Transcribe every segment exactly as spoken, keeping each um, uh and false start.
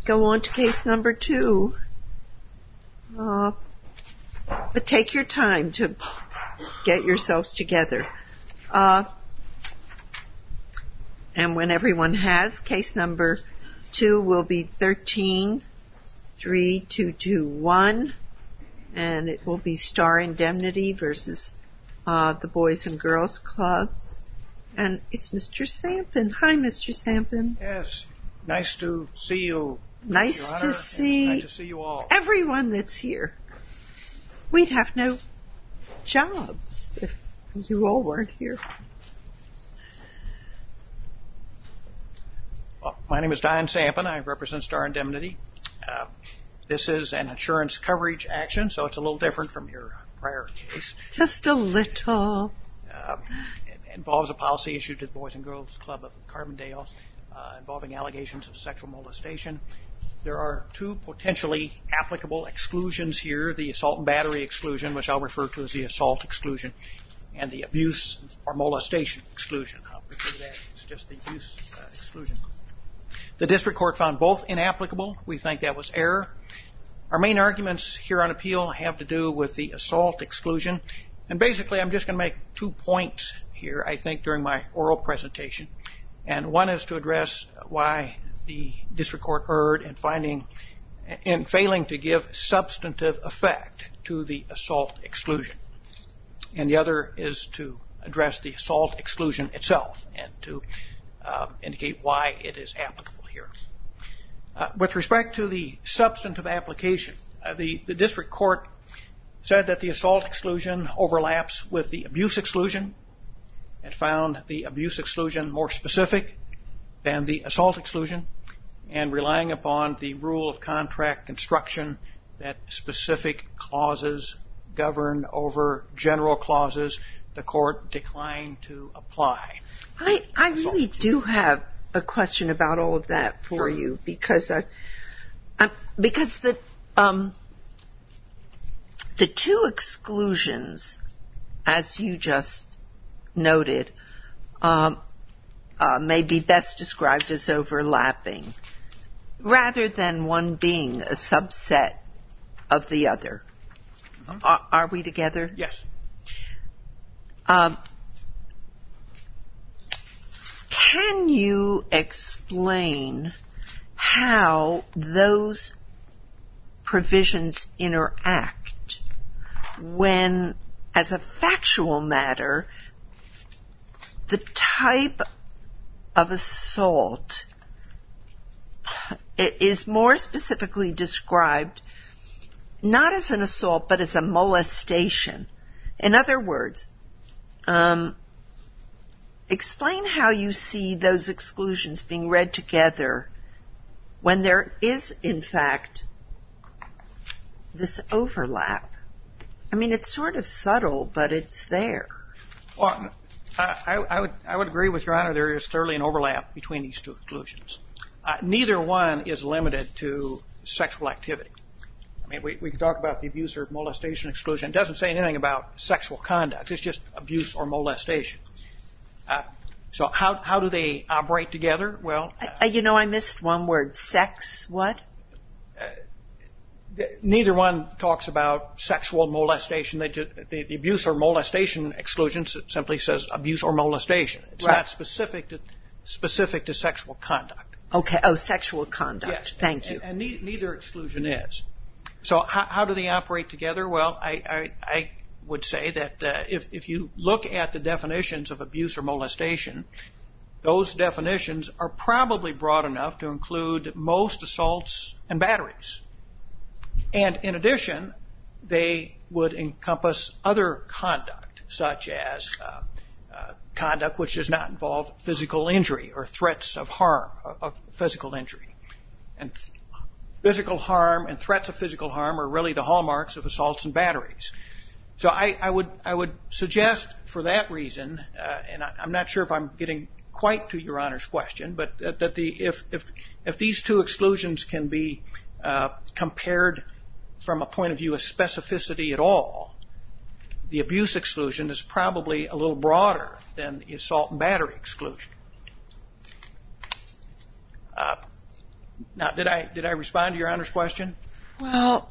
go on to case number two. Uh, but take your time to get yourselves together. Uh, and when everyone has, case number two will be thirteen three two two one, and it will be Star Indemnity versus uh, the Boys and Girls Clubs. And it's Mister Sampin. Hi, Mister Sampin. Yes, nice to see you. Nice Your to Honor. see Nice to see you all. everyone that's here. We'd have no jobs if you all weren't here. Well, my name is Don Sampin. I represent Star Indemnity. Uh, this is an insurance coverage action, so it's a little different from your prior case. Just a little. Uh, it involves a policy issued to the Boys and Girls Club of Carbondale uh, involving allegations of sexual molestation. There are two potentially applicable exclusions here, the assault and battery exclusion, which I'll refer to as the assault exclusion, and the abuse or molestation exclusion. I'll refer to that as just the abuse uh, exclusion. The district court found both inapplicable. We think that was error. Our main arguments here on appeal have to do with the assault exclusion. And basically, I'm just going to make two points here, I think, during my oral presentation. And one is to address why the district court erred in finding, in failing to give substantive effect to the assault exclusion. And the other is to address the assault exclusion itself and to uh, indicate why it is applicable here. Uh, with respect to the substantive application, uh, the, the district court said that the assault exclusion overlaps with the abuse exclusion. It found the abuse exclusion more specific than the assault exclusion, and relying upon the rule of contract construction that specific clauses govern over general clauses, the court declined to apply. I, I really do have a question about all of that for Sure. you because uh, uh, because the um, the two exclusions, as you just noted, um, uh, may be best described as overlapping, rather than one being a subset of the other. Mm-hmm. Are, are we together? Yes. Um, can you explain how those provisions interact when, as a factual matter, the type of assault is more specifically described not as an assault but as a molestation? In other words, um, explain how you see those exclusions being read together when there is, in fact, this overlap. I mean, it's sort of subtle, but it's there. Well, I, I, would, I would agree with Your Honor. There is clearly an overlap between these two exclusions. Uh, neither one is limited to sexual activity. I mean, we, we can talk about the abuse or molestation exclusion. It doesn't say anything about sexual conduct. It's just abuse or molestation. Uh, so how how do they operate together? Well, uh, I, you know, I missed one word. Sex what? Uh, neither one talks about sexual molestation. They just, the, the abuse or molestation exclusion simply says abuse or molestation. It's right. not specific to specific to sexual conduct. Okay. Oh, sexual conduct. Yes. Thank and, you. And, and ne- neither exclusion is. So how, how do they operate together? Well, I, I, I would say that uh, if, if you look at the definitions of abuse or molestation, those definitions are probably broad enough to include most assaults and batteries. And in addition, they would encompass other conduct, such as uh, uh, conduct which does not involve physical injury or threats of harm, of physical injury. And physical harm and threats of physical harm are really the hallmarks of assaults and batteries. So I, I would I would suggest for that reason, uh, and I, I'm not sure if I'm getting quite to Your Honor's question, but that, that the if if if these two exclusions can be uh, compared from a point of view of specificity at all, the abuse exclusion is probably a little broader than the assault and battery exclusion. Uh, Now, did I did I respond to Your Honor's question? Well,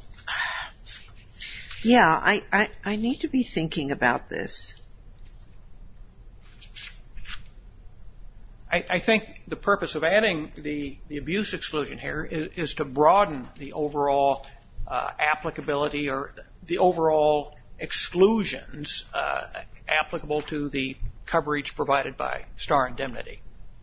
yeah, I, I, I need to be thinking about this. I, I think the purpose of adding the, the abuse exclusion here is, is to broaden the overall uh, applicability or the overall exclusions uh, applicable to the coverage provided by Star Indemnity.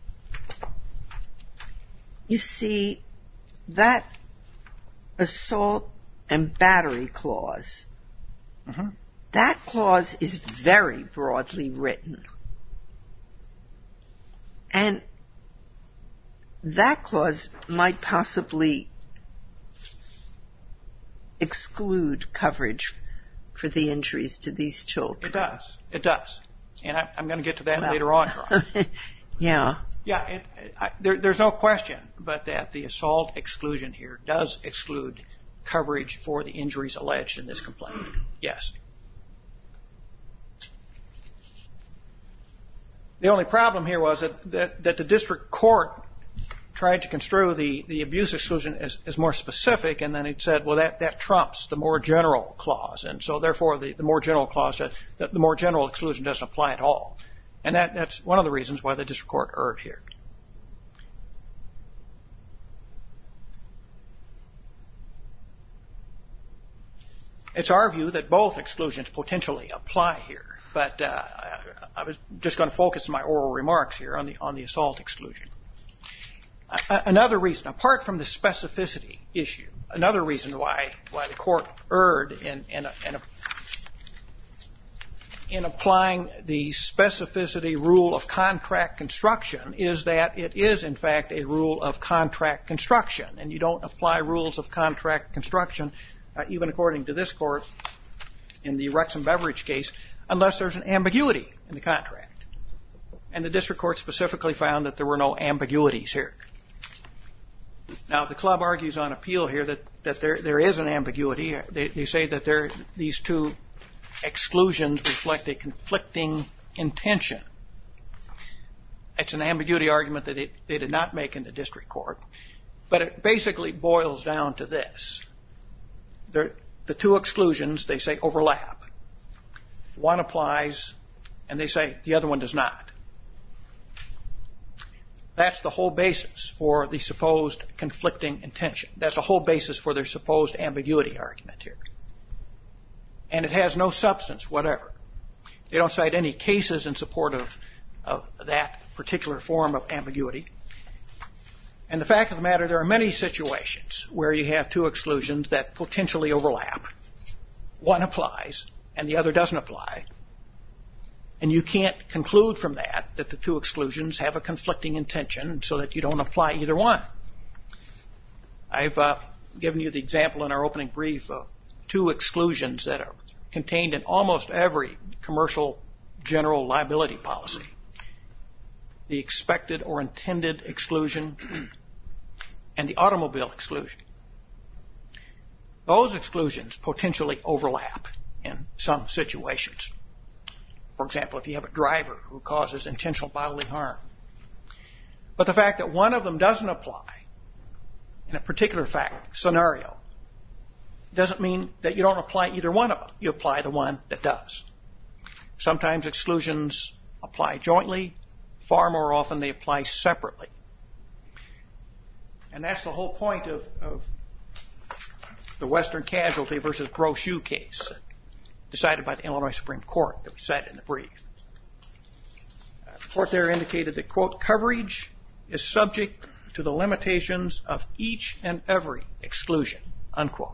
You see, that assault and battery clause, mm-hmm. that clause is very broadly written. And that clause might possibly exclude coverage for the injuries to these children. It does. It does. And I, I'm going to get to that well, later on. yeah. Yeah, it, I, there, there's no question but that the assault exclusion here does exclude coverage for the injuries alleged in this complaint. Yes. The only problem here was that, that, that the district court tried to construe the, the abuse exclusion as, as more specific, and then it said, well, that, that trumps the more general clause, and so therefore the, the more general clause, that, the more general exclusion doesn't apply at all. And that, that's one of the reasons why the district court erred here. It's our view that both exclusions potentially apply here, but uh, I was just going to focus my oral remarks here on the on the assault exclusion. Uh, another reason, apart from the specificity issue, another reason why why the court erred in in, a, in, a, in applying the specificity rule of contract construction is that it is in fact a rule of contract construction, and you don't apply rules of contract construction, uh, even according to this court in the Wrexham Beverage case, unless there's an ambiguity in the contract. And the district court specifically found that there were no ambiguities here. Now, the club argues on appeal here that, that there, there is an ambiguity. They, they say that there, these two exclusions reflect a conflicting intention. It's an ambiguity argument that they, they did not make in the district court. But it basically boils down to this. There, the two exclusions, they say, overlap. One applies, and they say the other one does not. That's the whole basis for the supposed conflicting intention. That's the whole basis for their supposed ambiguity argument here. And it has no substance whatever. They don't cite any cases in support of, of that particular form of ambiguity. And the fact of the matter, there are many situations where you have two exclusions that potentially overlap. One applies, and the other doesn't apply. And you can't conclude from that that the two exclusions have a conflicting intention so that you don't apply either one. I've uh, given you the example in our opening brief of two exclusions that are contained in almost every commercial general liability policy. The expected or intended exclusion and the automobile exclusion. Those exclusions potentially overlap in some situations. For example, if you have a driver who causes intentional bodily harm. But the fact that one of them doesn't apply in a particular fact scenario doesn't mean that you don't apply either one of them. You apply the one that does. Sometimes exclusions apply jointly. Far more often they apply separately. And that's the whole point of, of the Western Casualty versus Brochu case, decided by the Illinois Supreme Court that we cited in the brief. Uh, the court there indicated that, quote, coverage is subject to the limitations of each and every exclusion, unquote.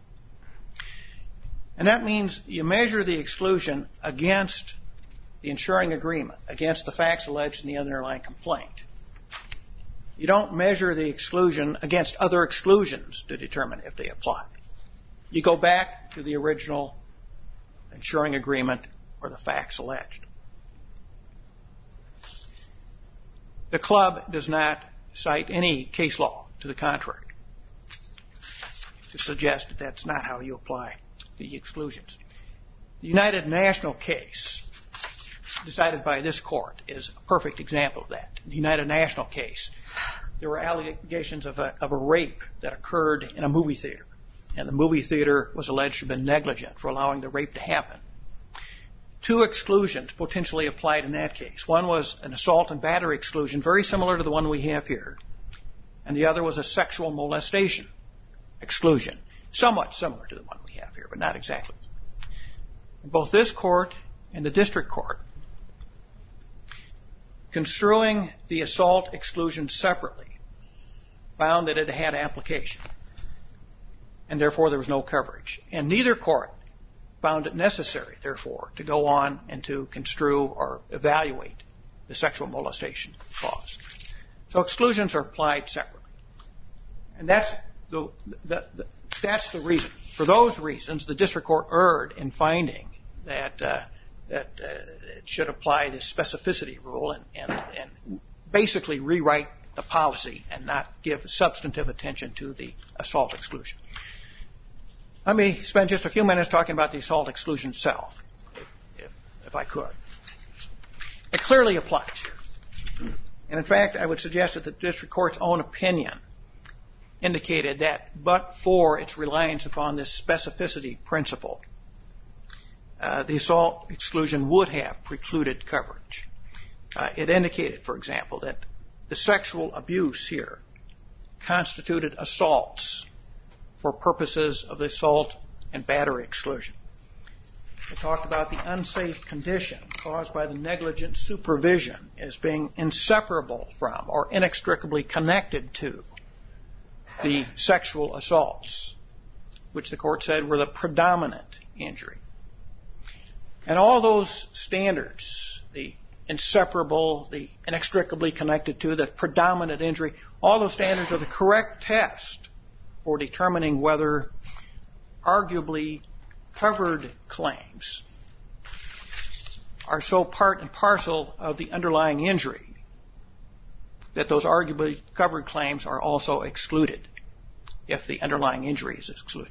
And that means you measure the exclusion against the insuring agreement, against the facts alleged in the underlying complaint. You don't measure the exclusion against other exclusions to determine if they apply. You go back to the original insuring agreement or the facts alleged. The club does not cite any case law to the contrary to suggest that that's not how you apply the exclusions. The United National case decided by this court is a perfect example of that. The United National case there were allegations of a, of a rape that occurred in a movie theater. And the movie theater was alleged to have been negligent for allowing the rape to happen. Two exclusions potentially applied in that case. One was an assault and battery exclusion, very similar to the one we have here. And the other was a sexual molestation exclusion, somewhat similar to the one we have here, but not exactly. Both this court and the district court, construing the assault exclusion separately, found that it had application, and therefore there was no coverage. And neither court found it necessary, therefore, to go on and to construe or evaluate the sexual molestation clause. So exclusions are applied separately. And that's the, the, the, that's the reason. For those reasons, the district court erred in finding that, uh, that uh, it should apply the specificity rule and, and, and basically rewrite the policy and not give substantive attention to the assault exclusion. Let me spend just a few minutes talking about the assault exclusion itself, if, if, if I could. It clearly applies here. And in fact, I would suggest that the district court's own opinion indicated that, but for its reliance upon this specificity principle, uh, the assault exclusion would have precluded coverage. Uh, it indicated, for example, that the sexual abuse here constituted assaults for purposes of the assault and battery exclusion. It talked about the unsafe condition caused by the negligent supervision as being inseparable from or inextricably connected to the sexual assaults, which the court said were the predominant injury. And all those standards, the inseparable, the inextricably connected to, the predominant injury, all those standards are the correct test for determining whether arguably covered claims are so part and parcel of the underlying injury that those arguably covered claims are also excluded if the underlying injury is excluded.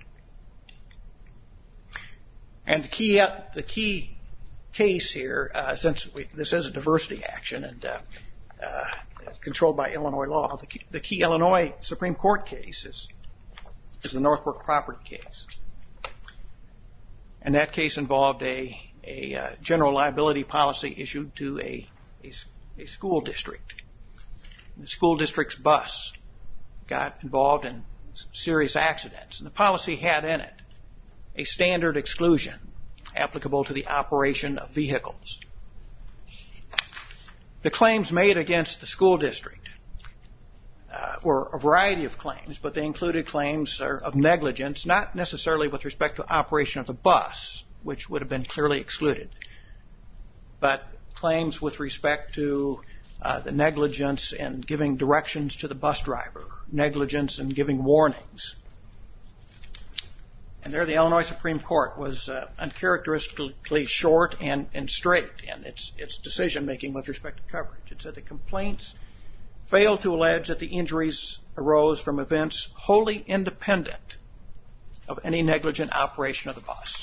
And the key, the key case here, uh, since we, this is a diversity action and uh, uh, controlled by Illinois law, the key, the key Illinois Supreme Court case is is the Northbrook property case. And that case involved a, a uh, general liability policy issued to a, a, a school district. The school district's bus got involved in serious accidents, and the policy had in it a standard exclusion applicable to the operation of vehicles. The claims made against the school district Uh, were a variety of claims, but they included claims of negligence, not necessarily with respect to operation of the bus, which would have been clearly excluded, but claims with respect to uh, the negligence in giving directions to the bus driver, negligence in giving warnings. And there the Illinois Supreme Court was uh, uncharacteristically short and, and straight in its, its decision-making with respect to coverage. It said the complaints failed to allege that the injuries arose from events wholly independent of any negligent operation of the bus.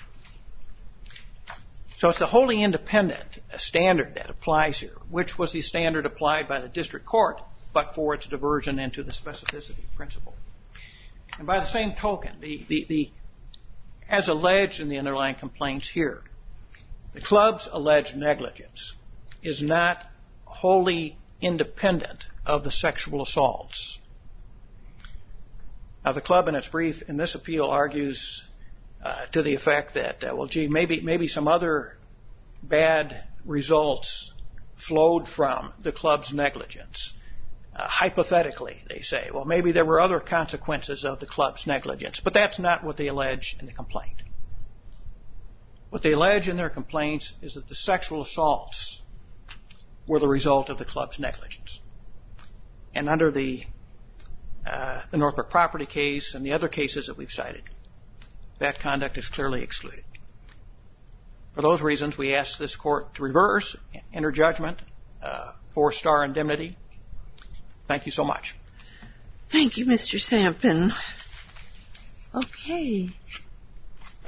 So it's the wholly independent standard that applies here, which was the standard applied by the district court, but for its diversion into the specificity principle. And by the same token, the, the, the, as alleged in the underlying complaints here, the club's alleged negligence is not wholly independent of the sexual assaults. Now, the club in its brief in this appeal argues uh, to the effect that, uh, well, gee, maybe maybe some other bad results flowed from the club's negligence. Uh, hypothetically, they say, well, maybe there were other consequences of the club's negligence, but that's not what they allege in the complaint. What they allege in their complaints is that the sexual assaults were the result of the club's negligence. And under the, uh, the Northbrook property case and the other cases that we've cited, that conduct is clearly excluded. For those reasons, we ask this court to reverse, enter judgment uh, for Star Indemnity. Thank you so much. Thank you, Mister Sampin. Okay.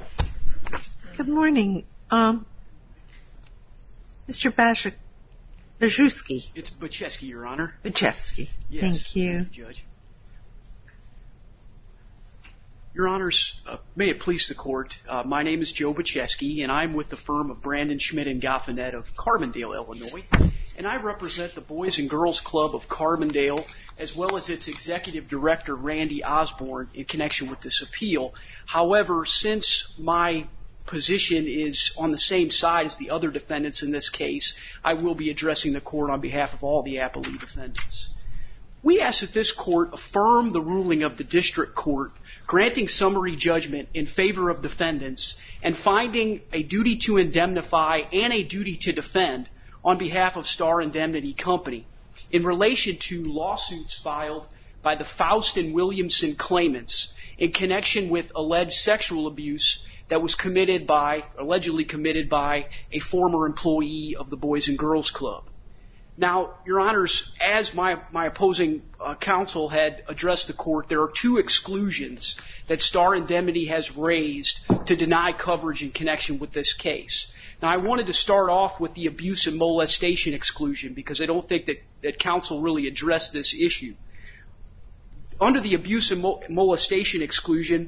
Good morning. Um, Mister Bashik, Bajewski. It's Bachewski, Your Honor. Bajewski. Yes. Thank you. Thank you, Judge. Your Honors, uh, may it please the Court, uh, my name is Joe Bachewski, and I'm with the firm of Brandon, Schmidt, and Goffinet of Carbondale, Illinois, and I represent the Boys and Girls Club of Carbondale, as well as its Executive Director, Randy Osborne, in connection with this appeal. However, since my position is on the same side as the other defendants in this case, I will be addressing the Court on behalf of all the appellee defendants. We ask that this Court affirm the ruling of the District Court granting summary judgment in favor of defendants and finding a duty to indemnify and a duty to defend on behalf of Star Indemnity Company in relation to lawsuits filed by the Faust and Williamson claimants in connection with alleged sexual abuse that was committed by, allegedly committed by, a former employee of the Boys and Girls Club. Now, Your Honors, as my, my opposing uh, counsel had addressed the Court, there are two exclusions that Star Indemnity has raised to deny coverage in connection with this case. Now, I wanted to start off with the abuse and molestation exclusion because I don't think that, that counsel really addressed this issue. Under the abuse and mo- molestation exclusion,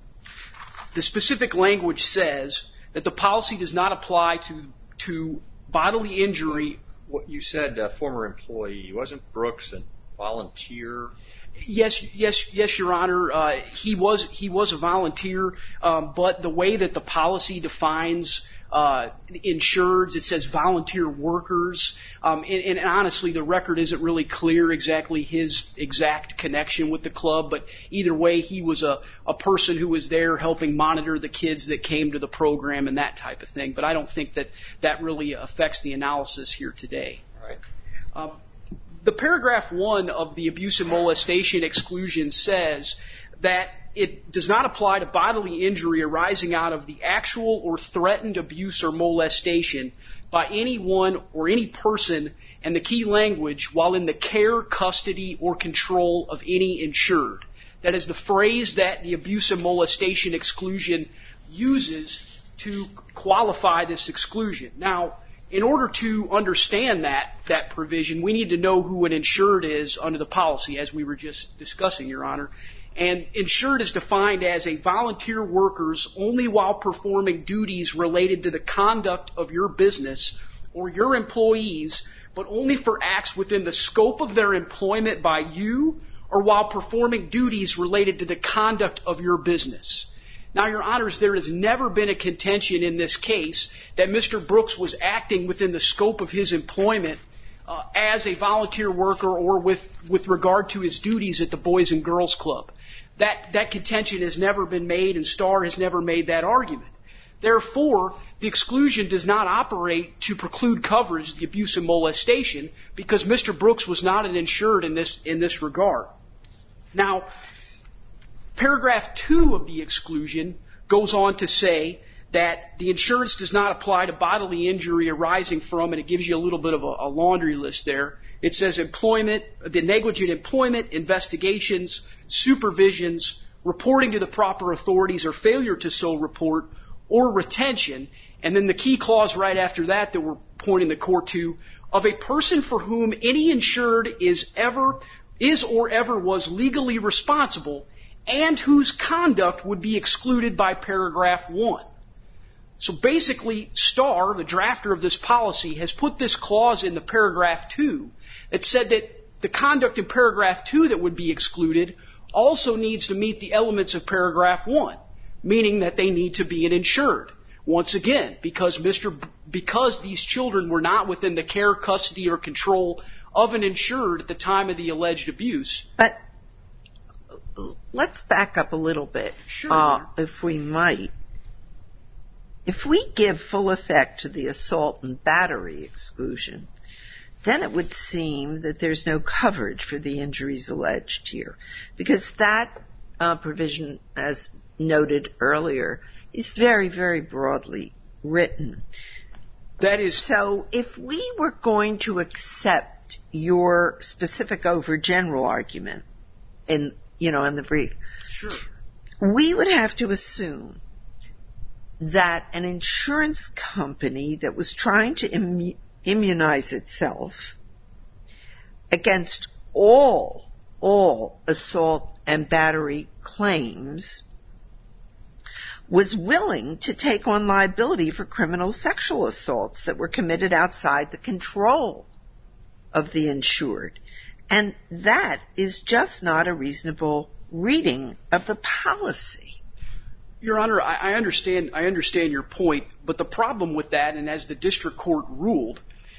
the specific language says that the policy does not apply to, to bodily injury. What you said, uh, former employee, wasn't Brooks a volunteer? Yes, yes, yes, Your Honor. Uh, he was he was a volunteer, um, but the way that the policy defines uh, insureds, it says volunteer workers, um, and, and honestly, the record isn't really clear exactly his exact connection with the club. But either way, he was a a person who was there helping monitor the kids that came to the program and that type of thing. But I don't think that that really affects the analysis here today. All right. Um, The paragraph one of the abuse and molestation exclusion says that it does not apply to bodily injury arising out of the actual or threatened abuse or molestation by anyone or any person, and the key language, while in the care, custody, or control of any insured. That is the phrase that the abuse and molestation exclusion uses to qualify this exclusion. Now, in order to understand that, that provision, we need to know who an insured is under the policy, as we were just discussing, Your Honor. And insured is defined as a volunteer workers only while performing duties related to the conduct of your business or your employees, but only for acts within the scope of their employment by you or while performing duties related to the conduct of your business. Now, Your Honors, there has never been a contention in this case that Mister Brooks was acting within the scope of his employment uh, as a volunteer worker or with, with regard to his duties at the Boys and Girls Club. That, that contention has never been made, and Star has never made that argument. Therefore, the exclusion does not operate to preclude coverage of the abuse and molestation because Mister Brooks was not an insured in this, in this regard. Now, paragraph two of the exclusion goes on to say that the insurance does not apply to bodily injury arising from, and it gives you a little bit of a, a laundry list there. It says employment, the negligent employment, investigations, supervisions, reporting to the proper authorities or failure to so report, or retention. And then the key clause right after that that we're pointing the court to, of a person for whom any insured is ever, is or ever was legally responsible and whose conduct would be excluded by paragraph one. So basically, Star, the drafter of this policy, has put this clause in the paragraph two that said that the conduct in paragraph two that would be excluded also needs to meet the elements of paragraph one, meaning that they need to be an insured. Once again, because Mister B- because these children were not within the care, custody, or control of an insured at the time of the alleged abuse. But let's back up a little bit, Sure. uh, if we might. If we give full effect to the assault and battery exclusion, then it would seem that there's no coverage for the injuries alleged here, because that uh, provision, as noted earlier, is very, very broadly written. That is so. If we were going to accept your specific over general argument in, you know, in the brief, sure, we would have to assume that an insurance company that was trying to Im- immunize itself against all, all assault and battery claims, was willing to take on liability for criminal sexual assaults that were committed outside the control of the insured. And that is just not a reasonable reading of the policy. Your Honor, I, I understand I understand your point, but the problem with that, and as the district court ruled,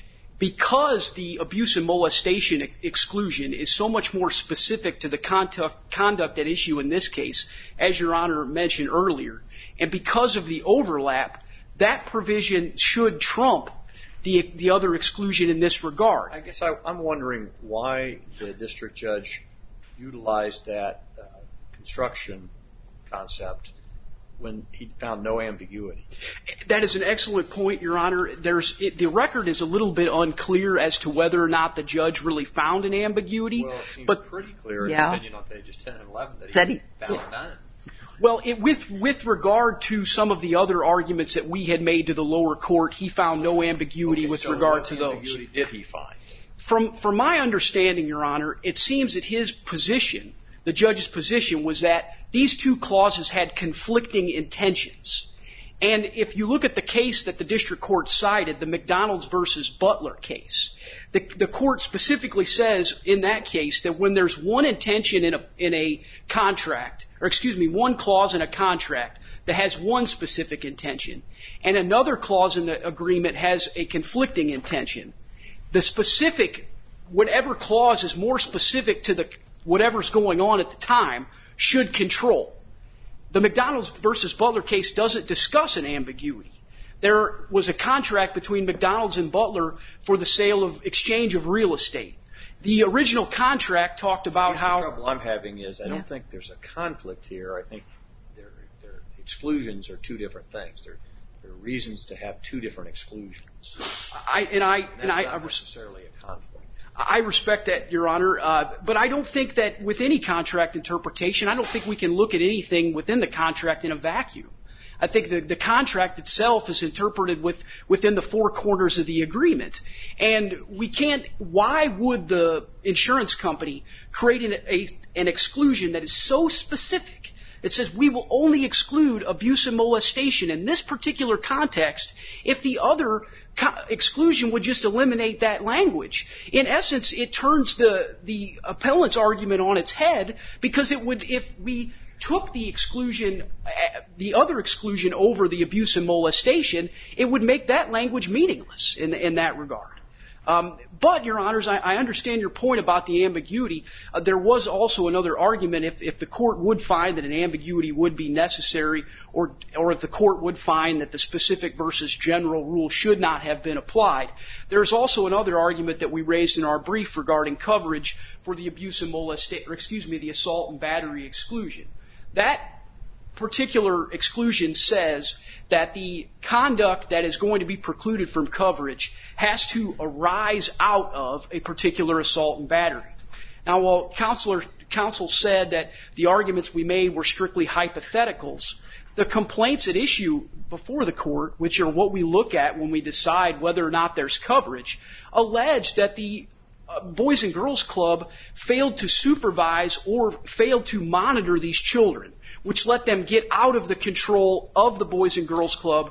because the abuse and molestation ex- exclusion is so much more specific to the conduct, conduct at issue in this case, as Your Honor mentioned earlier, and because of the overlap, that provision should trump the the other exclusion in this regard. I guess I, I'm wondering why the district judge utilized that uh, construction concept when he found no ambiguity. That is an excellent point, Your Honor. There's it, the record is a little bit unclear as to whether or not the judge really found an ambiguity. Well, it seems but, pretty clear yeah. in the opinion on pages ten and eleven that he, that he found yeah. none. Well, it, with with regard to some of the other arguments that we had made to the lower court, he found no ambiguity okay, with so regard what to those. ambiguity did he find? From from my understanding, Your Honor, it seems that his position, the judge's position, was that these two clauses had conflicting intentions. And if you look at the case that the district court cited, the McDonald's versus Butler case, the, the court specifically says in that case that when there's one intention in a, in a contract, or excuse me, one clause in a contract that has one specific intention, and another clause in the agreement has a conflicting intention, the specific, whatever clause is more specific to the whatever's going on at the time, should control. The McDonald's versus Butler case doesn't discuss an ambiguity. There was a contract between McDonald's and Butler for the sale of exchange of real estate. The original contract talked about how... The trouble I'm having is I yeah. don't think there's a conflict here. I think their exclusions are two different things. There are reasons to have two different exclusions. I, and I, and that's and I, not I necessarily a conflict. I respect that, Your Honor, uh, but I don't think that with any contract interpretation, I don't think we can look at anything within the contract in a vacuum. I think the, the contract itself is interpreted with, within the four corners of the agreement. And we can't, why would the insurance company create an, a, an exclusion that is so specific? It says we will only exclude abuse and molestation in this particular context if the other co- exclusion would just eliminate that language. In essence, it turns the, the appellant's argument on its head because it would, if we took the exclusion, uh, the other exclusion over the abuse and molestation, it would make that language meaningless in, in that regard. Um, but, Your Honors, I, I understand your point about the ambiguity. Uh, there was also another argument if, if the court would find that an ambiguity would be necessary, or or if the court would find that the specific versus general rule should not have been applied. There's also another argument that we raised in our brief regarding coverage for the abuse and molestation, or excuse me, the assault and battery exclusion. That particular exclusion says that the conduct that is going to be precluded from coverage has to arise out of a particular assault and battery. Now, while counselor, counsel said that the arguments we made were strictly hypotheticals, the complaints at issue before the court, which are what we look at when we decide whether or not there's coverage, allege that the uh, Boys and Girls Club failed to supervise or failed to monitor these children, which let them get out of the control of the Boys and Girls Club.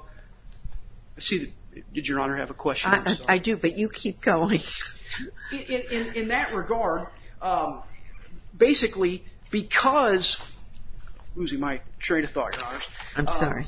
I see that. Did Your Honor have a question? I, I do, but you keep going. in, in, in that regard, um, basically, because losing my train of thought, Your Honors. I'm um, sorry.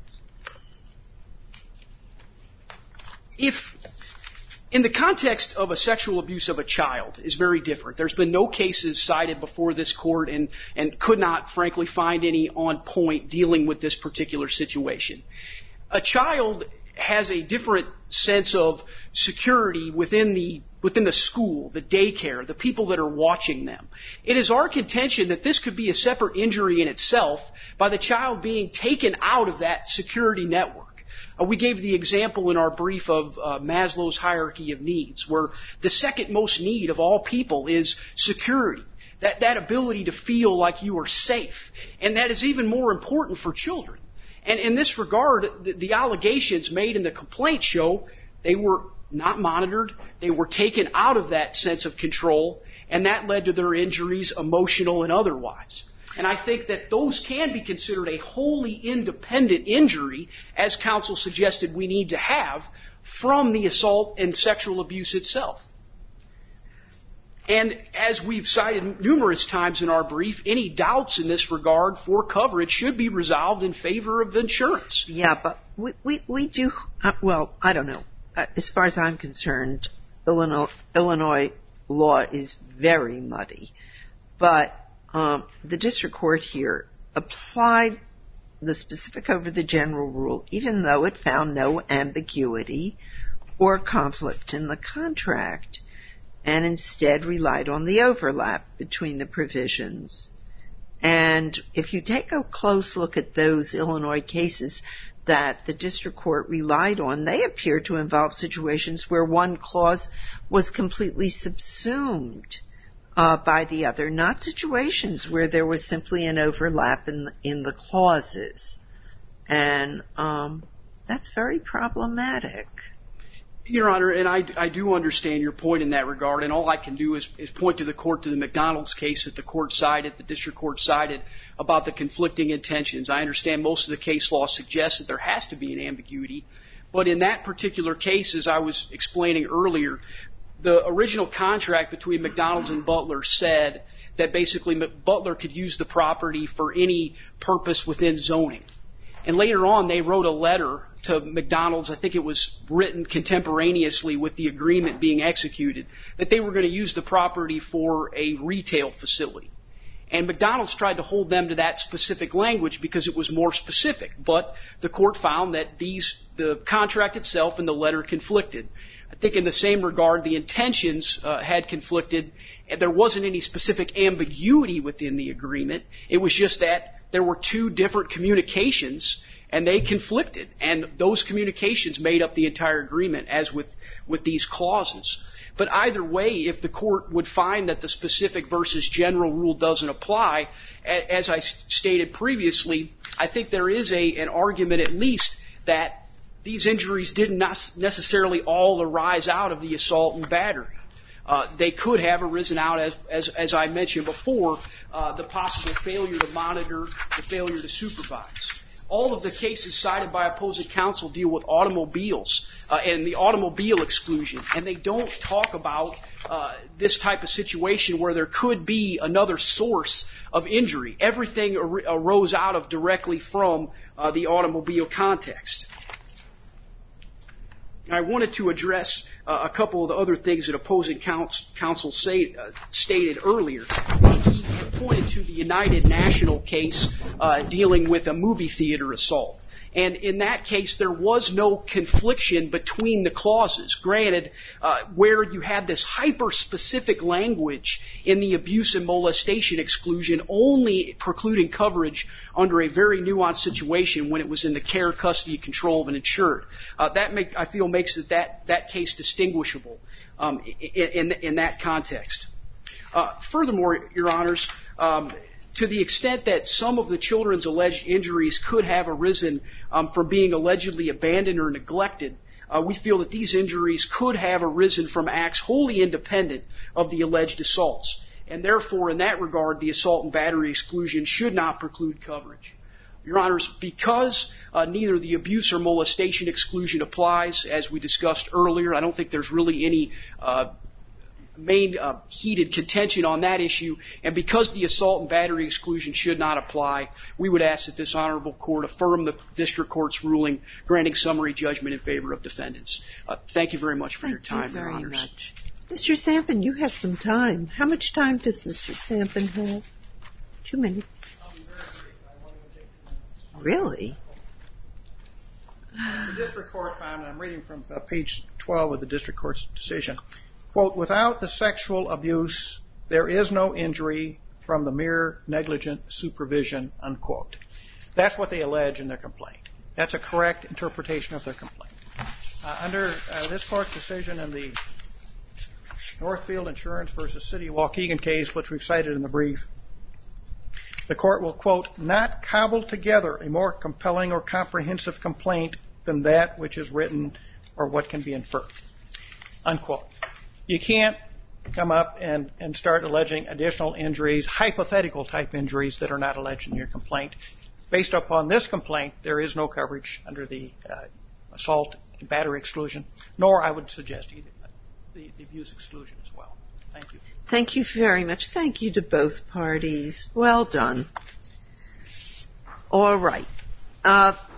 If in the context of a sexual abuse of a child is very different. There's been no cases cited before this court and, and could not, frankly, find any on point dealing with this particular situation. A child has a different sense of security within the within the school, the daycare, the people that are watching them. It is our contention that this could be a separate injury in itself by the child being taken out of that security network. Uh, we gave the example in our brief of uh, Maslow's hierarchy of needs, where the second most need of all people is security. That, that ability to feel like you are safe. And that is even more important for children. And in this regard, the, the allegations made in the complaint show they were not monitored. They were taken out of that sense of control, and that led to their injuries, emotional and otherwise. And I think that those can be considered a wholly independent injury, as counsel suggested we need to have, from the assault and sexual abuse itself. And as we've cited numerous times in our brief, any doubts in this regard for coverage should be resolved in favor of insurance. Yeah, but we, we, we do, uh, well, I don't know. Uh, as far as I'm concerned, Illinois, Illinois law is very muddy. But um, the district court here applied the specific over the general rule, even though it found no ambiguity or conflict in the contract, and instead relied on the overlap between the provisions. And if you take a close look at those Illinois cases that the district court relied on, they appear to involve situations where one clause was completely subsumed uh, by the other, not situations where there was simply an overlap in the, in the clauses. And um, that's very problematic. Your Honor, and I, I do understand your point in that regard, and all I can do is, is point to the court to the McDonald's case that the court cited, the district court cited, about the conflicting intentions. I understand most of the case law suggests that there has to be an ambiguity, but in that particular case, as I was explaining earlier, the original contract between McDonald's and Butler said that basically Butler could use the property for any purpose within zoning. And later on, they wrote a letter to McDonald's, I think it was written contemporaneously with the agreement being executed, that they were going to use the property for a retail facility. And McDonald's tried to hold them to that specific language because it was more specific. But the court found that these, the contract itself and the letter conflicted. I think in the same regard, the intentions uh, had conflicted. And there wasn't any specific ambiguity within the agreement. It was just that there were two different communications, and they conflicted. And those communications made up the entire agreement, as with, with these clauses. But either way, if the court would find that the specific versus general rule doesn't apply, as I stated previously, I think there is a, an argument at least that these injuries did not necessarily all arise out of the assault and battery. Uh, they could have arisen out, as, as, as I mentioned before, uh, the possible failure to monitor, the failure to supervise. All of the cases cited by opposing counsel deal with automobiles uh, and the automobile exclusion, and they don't talk about uh, this type of situation where there could be another source of injury. Everything ar- arose out of directly from uh, the automobile context. I wanted to address uh, a couple of the other things that opposing counsel, counsel say, uh, stated earlier. He pointed to the United National case uh, dealing with a movie theater assault. And in that case, there was no confliction between the clauses. Granted, uh, where you had this hyper-specific language in the abuse and molestation exclusion only precluding coverage under a very nuanced situation when it was in the care, custody, control of an insured. Uh, that make, I feel makes it that, that case distinguishable um, in, in, in that context. Uh, furthermore, Your Honors, um, to the extent that some of the children's alleged injuries could have arisen um, from being allegedly abandoned or neglected, uh, we feel that these injuries could have arisen from acts wholly independent of the alleged assaults. And therefore, in that regard, the assault and battery exclusion should not preclude coverage. Your Honors, because uh, neither the abuse or molestation exclusion applies, as we discussed earlier, I don't think there's really any uh, main uh, heated contention on that issue, and because the assault and battery exclusion should not apply, we would ask that this honorable court affirm the district court's ruling granting summary judgment in favor of defendants. Uh, thank you very much for thank your time, you very Your Honors. Much. Mister Sampin, you have some time. How much time does Mister Sampin have? Two minutes. I'm very brief. I want to take two minutes. Really? The district court found, and I'm reading from uh, page twelve of the district court's decision, quote, without the sexual abuse, there is no injury from the mere negligent supervision, unquote. That's what they allege in their complaint. That's a correct interpretation of their complaint. Uh, under uh, this court's decision in the Northfield Insurance versus City of Waukegan case, which we've cited in the brief, the court will, quote, not cobble together a more compelling or comprehensive complaint than that which is written or what can be inferred. unquote. You can't come up and, and start alleging additional injuries, hypothetical type injuries that are not alleged in your complaint. Based upon this complaint, there is no coverage under the uh, assault and battery exclusion, nor I would suggest either the, the abuse exclusion as well. Thank you. Thank you very much. Thank you to both parties. Well done. All right. Uh,